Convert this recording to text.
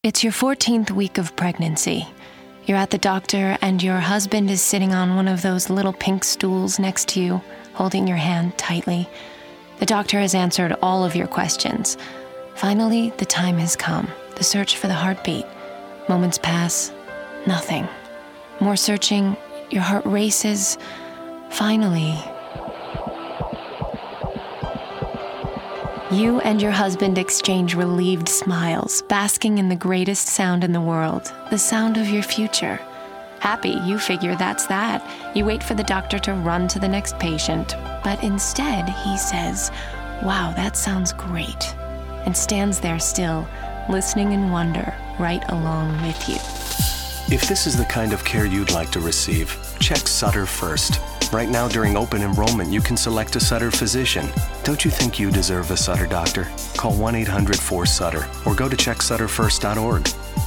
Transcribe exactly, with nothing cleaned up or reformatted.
It's your fourteenth week of pregnancy. You're at the doctor and your husband is sitting on one of those little pink stools next to you, holding your hand tightly. The doctor has answered all of your questions. Finally, the time has come. The search for the heartbeat. Moments pass. Nothing. More searching. Your heart races. Finally. You and your husband exchange relieved smiles, basking in the greatest sound in the world, the sound of your future. Happy, you figure that's that. You wait for the doctor to run to the next patient, but instead he says, "Wow, that sounds great," and stands there still, listening in wonder, right along with you. If this is the kind of care you'd like to receive, check Sutter first. Right now during open enrollment, you can select a Sutter physician. Don't you think you deserve a Sutter doctor? Call one eight hundred four Sutter or go to check sutter first dot org.